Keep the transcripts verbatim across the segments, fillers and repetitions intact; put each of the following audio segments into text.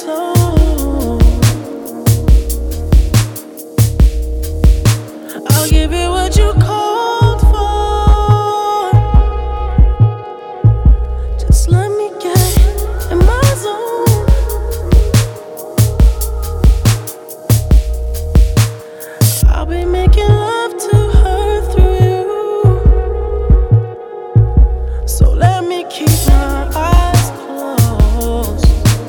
slow. I'll give you what you called for. Just let me get in my zone. I'll be making love to her through you. So let me keep my eyes closed,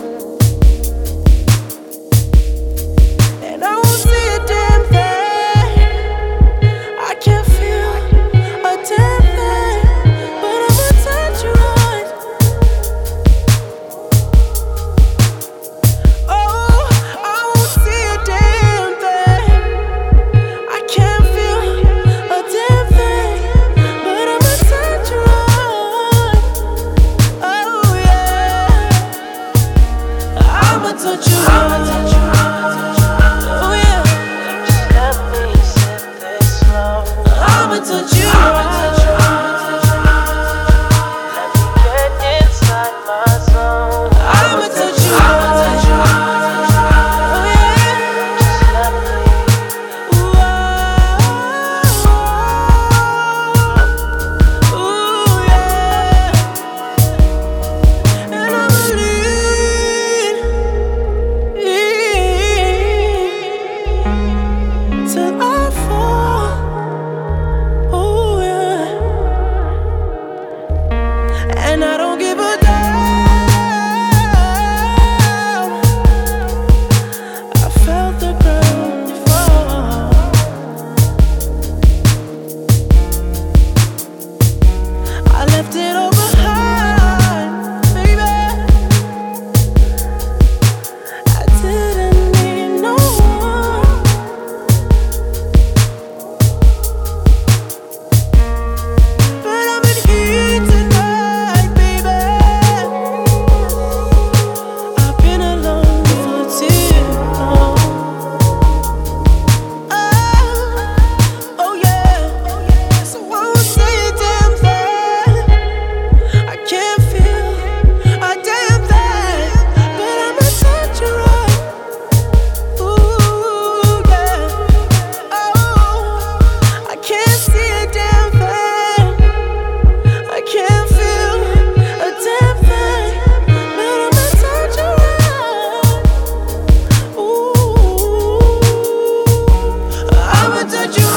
and I won't see a damn thing. I can't feel a damn thing, but I'ma touch you right. Oh, I won't see a damn thing. I can't feel a damn thing, but I'ma touch you right. Oh yeah, I'ma touch you right. Oh yeah, just let me sip this slow. I'ma touch you right. Let me get inside my zone. I'ma touch you right. Oh yeah, just let me. Ooh, oh, ooh yeah, and I'ma lean till I fall. Oh yeah, and I don't give a damn. I felt the ground fall. I left it all behind, baby. I didn't need no one, but I'm in here tonight, baby. I've been alone for too long. Oh, oh yeah, so I won't say a damn thing. I can't feel a damn thing, but I'ma touch you right. Ooh yeah, oh, I can't see a damn thing. I can't feel a damn thing, but I'ma touch you right. Ooh, I'ma touch you right.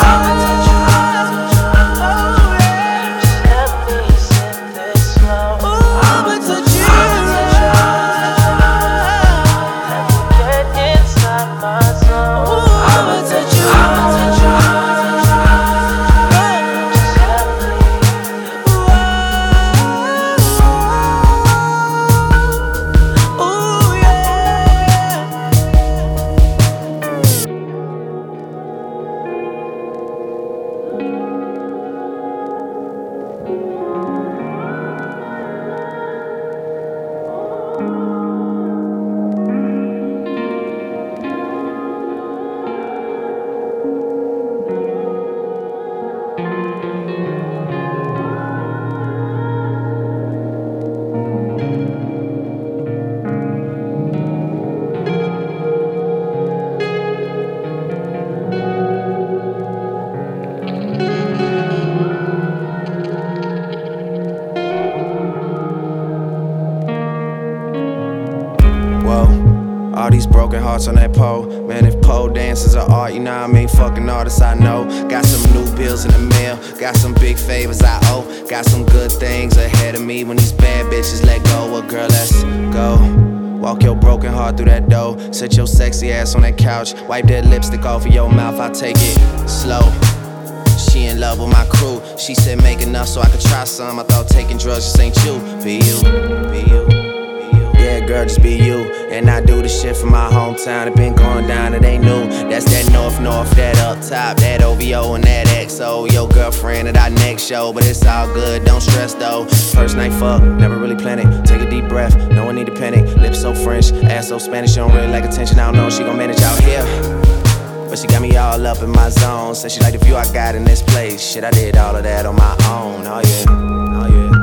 Oh yeah, just let me sip this slow. Ooh, I'ma touch you right. Let me get inside my zone. Ooh, I'ma touch you right. Just let me. Ooh, ooh yeah. Whoa, all these broken hearts on that pole. Man, if pole dancers are art, you know what I mean? Fucking artists I know. Got some new bills in the mail, got some big favors I owe. Got some good things ahead of me when these bad bitches let go. Well, girl, let's go. Walk your broken heart through that door. Sit your sexy ass on that couch. Wipe that lipstick off of your mouth, I'll take it slow. She in love with my crew. She said make enough so I could try some. I thought taking drugs just ain't you. Be you, be you, be you. Yeah, girl, just be you. And I do the shit from my hometown. It been going down, it ain't new. That's that north, north, that up top, that O V O and that X O. Your girlfriend at our next show, but it's all good, don't stress though. First night fuck, never really planned it. Take a deep breath, no one need to panic. Lips so French, ass so Spanish, she don't really like attention. I don't know if she gon' manage out here, but she got me all up in my zone. Said she like the view I got in this place. Shit, I did all of that on my own. Oh yeah, oh yeah.